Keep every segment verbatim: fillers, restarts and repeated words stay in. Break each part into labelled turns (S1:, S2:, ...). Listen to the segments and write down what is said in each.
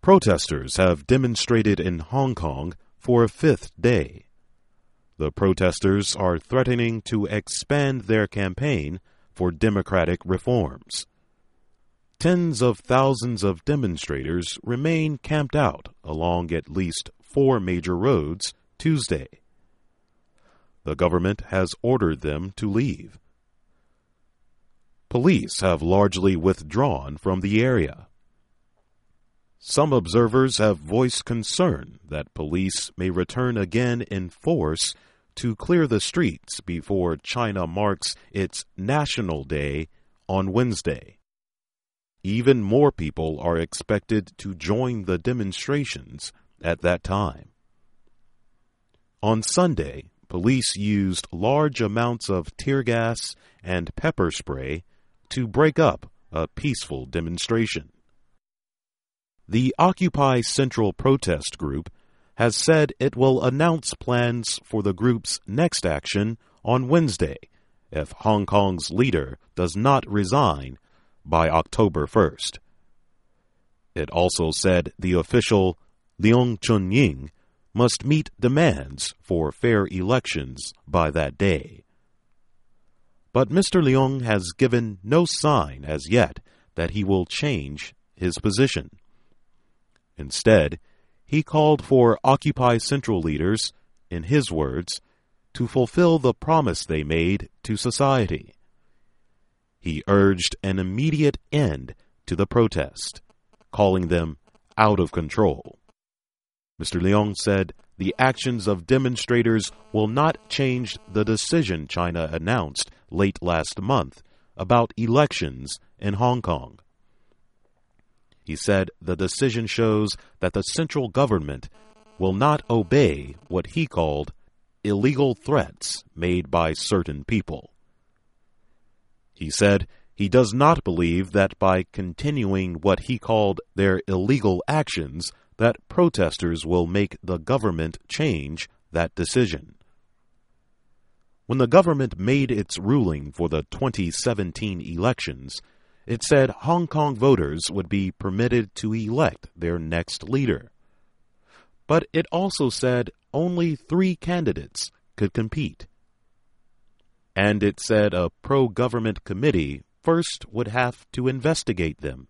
S1: Protesters have demonstrated in Hong Kong for a fifth day. The protesters are threatening to expand their campaign for democratic reforms. Tens of thousands of demonstrators remain camped out along at least four major roads Tuesday. The government has ordered them to leave. Police have largely withdrawn from the area. Some observers have voiced concern that police may return again in force to clear the streets before China marks its National Day on Wednesday. Even more people are expected to join the demonstrations at that time. On Sunday, police used large amounts of tear gas and pepper spray to break up a peaceful demonstration. The Occupy Central protest group has said it will announce plans for the group's next action on Wednesday if Hong Kong's leader does not resign by October first. It also said the official Leung Chun-ying must meet demands for fair elections by that day. But Mister Leung has given no sign as yet that he will change his position. Instead, he called for Occupy Central leaders, in his words, to fulfill the promise they made to society. He urged an immediate end to the protest, calling them out of control. Mister Leung said the actions of demonstrators will not change the decision China announced late last month about elections in Hong Kong. He said the decision shows that the central government will not obey what he called illegal threats made by certain people. He said he does not believe that by continuing what he called their illegal actions that protesters will make the government change that decision. When the government made its ruling for the twenty seventeen elections, it said Hong Kong voters would be permitted to elect their next leader. But it also said only three candidates could compete. And it said a pro-government committee first would have to investigate them.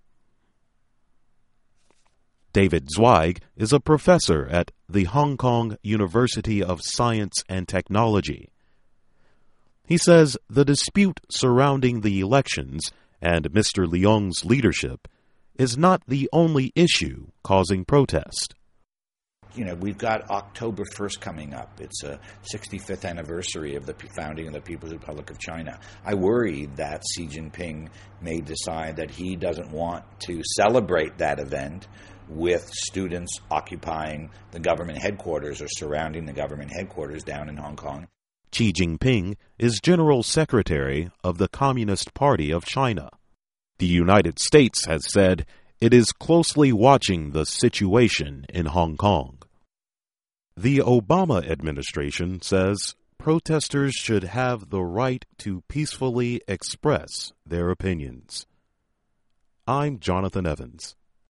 S1: David Zweig is a professor at the Hong Kong University of Science and Technology. He says the dispute surrounding the elections and Mister Leung's leadership is not the only issue causing protest.
S2: You know, we've got October first coming up. It's a sixty-fifth anniversary of the founding of the People's Republic of China. I worry that Xi Jinping may decide that he doesn't want to celebrate that event with students occupying the government headquarters or surrounding the government headquarters down in Hong Kong.
S1: Xi Jinping is General Secretary of the Communist Party of China. The United States has said it is closely watching the situation in Hong Kong. The Obama administration says protesters should have the right to peacefully express their opinions. I'm Jonathan Evans.